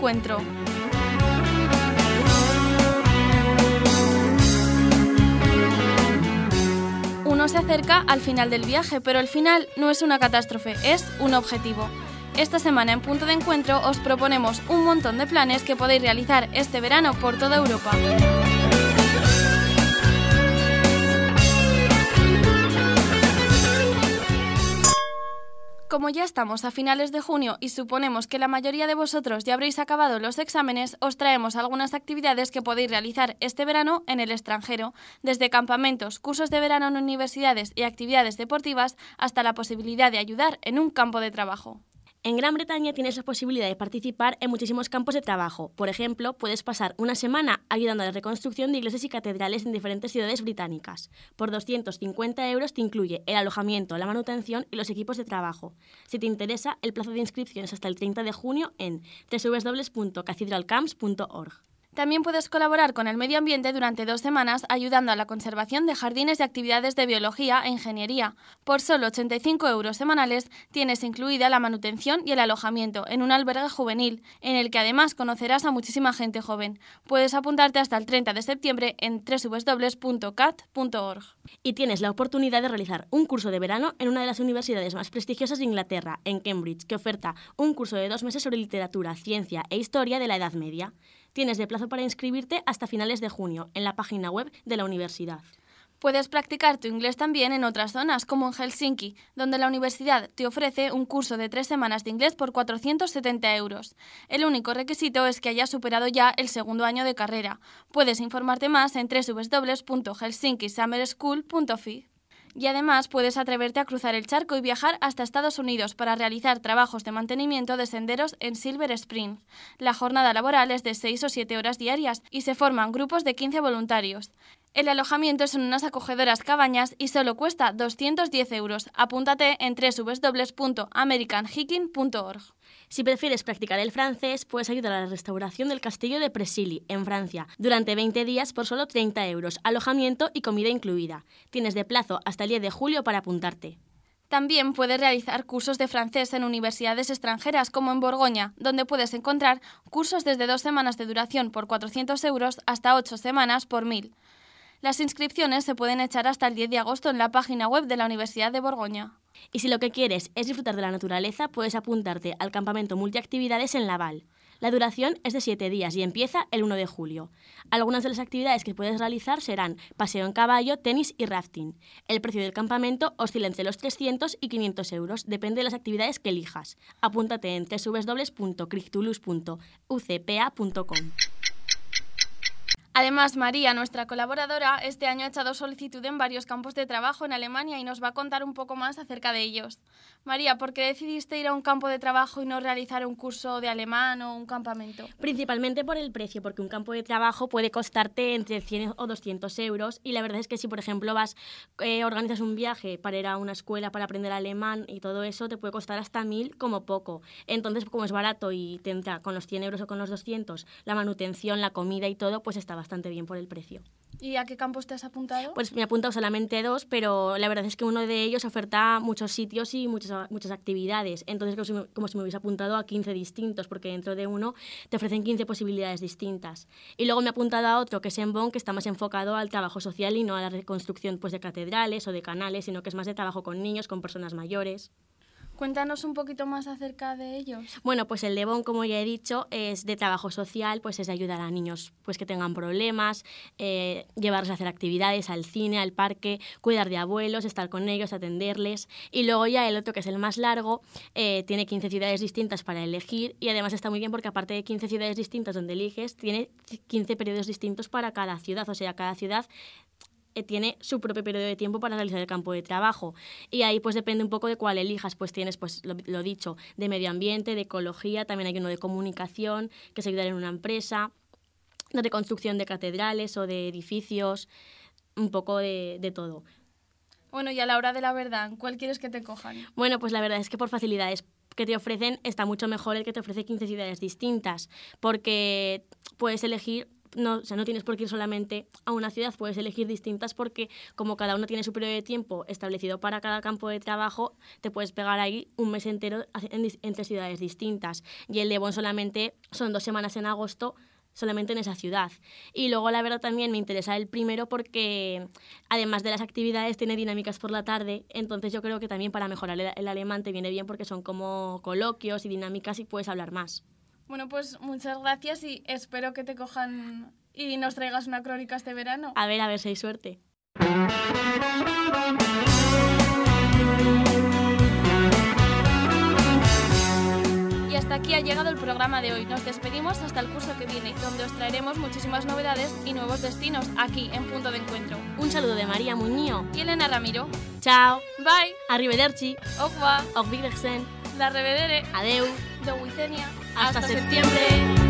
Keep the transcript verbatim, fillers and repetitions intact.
encuentro. Uno se acerca al final del viaje, pero el final no es una catástrofe, es un objetivo. Esta semana en Punto de Encuentro os proponemos un montón de planes que podéis realizar este verano por toda Europa. Como ya estamos a finales de junio y suponemos que la mayoría de vosotros ya habréis acabado los exámenes, os traemos algunas actividades que podéis realizar este verano en el extranjero, desde campamentos, cursos de verano en universidades y actividades deportivas, hasta la posibilidad de ayudar en un campo de trabajo. En Gran Bretaña tienes la posibilidad de participar en muchísimos campos de trabajo. Por ejemplo, puedes pasar una semana ayudando a la reconstrucción de iglesias y catedrales en diferentes ciudades británicas. Por doscientos cincuenta euros te incluye el alojamiento, la manutención y los equipos de trabajo. Si te interesa, el plazo de inscripción es hasta el treinta de junio en doble u doble u doble u punto cathedral camps punto org. También puedes colaborar con el medio ambiente durante dos semanas ayudando a la conservación de jardines y actividades de biología e ingeniería. Por solo ochenta y cinco euros semanales tienes incluida la manutención y el alojamiento en un albergue juvenil, en el que además conocerás a muchísima gente joven. Puedes apuntarte hasta el treinta de septiembre en doble u doble u doble u punto cat punto org. Y tienes la oportunidad de realizar un curso de verano en una de las universidades más prestigiosas de Inglaterra, en Cambridge, que oferta un curso de dos meses sobre literatura, ciencia e historia de la Edad Media. Tienes de plazo para inscribirte hasta finales de junio en la página web de la universidad. Puedes practicar tu inglés también en otras zonas, como en Helsinki, donde la universidad te ofrece un curso de tres semanas de inglés por cuatrocientos setenta euros. El único requisito es que hayas superado ya el segundo año de carrera. Puedes informarte más en doble u doble u doble u punto helsinki summer school punto f i. Y además puedes atreverte a cruzar el charco y viajar hasta Estados Unidos para realizar trabajos de mantenimiento de senderos en Silver Spring. La jornada laboral es de seis o siete horas diarias y se forman grupos de quince voluntarios. El alojamiento es en unas acogedoras cabañas y solo cuesta doscientos diez euros. Apúntate en doble u doble u doble u punto american hiking punto org. Si prefieres practicar el francés, puedes ayudar a la restauración del castillo de Presili, en Francia, durante veinte días por solo treinta euros, alojamiento y comida incluida. Tienes de plazo hasta el diez de julio para apuntarte. También puedes realizar cursos de francés en universidades extranjeras, como en Borgoña, donde puedes encontrar cursos desde dos semanas de duración por cuatrocientos euros hasta ocho semanas por mil. Las inscripciones se pueden echar hasta el diez de agosto en la página web de la Universidad de Borgoña. Y si lo que quieres es disfrutar de la naturaleza, puedes apuntarte al campamento multiactividades en Laval. La duración es de siete días y empieza el uno de julio. Algunas de las actividades que puedes realizar serán paseo en caballo, tenis y rafting. El precio del campamento oscila entre los trescientos y quinientos euros, depende de las actividades que elijas. Apúntate en doble u doble u doble u punto crictulus punto u c p a punto com. Además, María, nuestra colaboradora, este año ha echado solicitud en varios campos de trabajo en Alemania y nos va a contar un poco más acerca de ellos. María, ¿por qué decidiste ir a un campo de trabajo y no realizar un curso de alemán o un campamento? Principalmente por el precio, porque un campo de trabajo puede costarte entre cien o doscientos euros y la verdad es que si, por ejemplo, vas, eh, organizas un viaje para ir a una escuela para aprender alemán y todo eso, te puede costar hasta mil como poco. Entonces, como es barato y te entra con los cien euros o con los doscientos, la manutención, la comida y todo, pues está bastante bien por el precio. ¿Y a qué campos te has apuntado? Pues me he apuntado solamente dos, pero la verdad es que uno de ellos oferta muchos sitios y muchas, muchas actividades. Entonces, como si, me, como si me hubiese apuntado a quince distintos, porque dentro de uno te ofrecen quince posibilidades distintas. Y luego me he apuntado a otro, que es en Bonn, que está más enfocado al trabajo social y no a la reconstrucción pues, de catedrales o de canales, sino que es más de trabajo con niños, con personas mayores. Cuéntanos un poquito más acerca de ellos. Bueno, pues el de Bonn, como ya he dicho, es de trabajo social, pues es de ayudar a niños pues que tengan problemas, eh, llevarlos a hacer actividades, al cine, al parque, cuidar de abuelos, estar con ellos, atenderles. Y luego ya el otro, que es el más largo, eh, tiene quince ciudades distintas para elegir y además está muy bien porque aparte de quince ciudades distintas donde eliges, tiene quince periodos distintos para cada ciudad, o sea, cada ciudad tiene su propio periodo de tiempo para realizar el campo de trabajo y ahí pues depende un poco de cuál elijas, pues tienes pues lo, lo dicho, de medio ambiente, de ecología, también hay uno de comunicación, que es ayudar en una empresa, de reconstrucción de catedrales o de edificios, un poco de, de todo. Bueno, y a la hora de la verdad, ¿cuál quieres que te cojan? Bueno, pues la verdad es que por facilidades que te ofrecen está mucho mejor el que te ofrece quince ciudades distintas, porque puedes elegir no, o sea, no tienes por qué ir solamente a una ciudad, puedes elegir distintas porque como cada uno tiene su periodo de tiempo establecido para cada campo de trabajo, te puedes pegar ahí un mes entero en, entre ciudades distintas. Y el de Bonn solamente son dos semanas en agosto, solamente en esa ciudad. Y luego, la verdad, también me interesa el primero porque, además de las actividades, tiene dinámicas por la tarde, entonces yo creo que también para mejorar el, el alemán te viene bien porque son como coloquios y dinámicas y puedes hablar más. Bueno, pues muchas gracias y espero que te cojan y nos traigas una crónica este verano. A ver, a ver si hay suerte. Y hasta aquí ha llegado el programa de hoy. Nos despedimos hasta el curso que viene, donde os traeremos muchísimas novedades y nuevos destinos aquí en Punto de Encuentro. Un saludo de María Muñío y Elena Ramiro. Chao. Bye. Arrivederci. Au revoir. Auf Wiedersehen. La revedere. Adeu. De Wicenia. Hasta, Hasta septiembre. septiembre.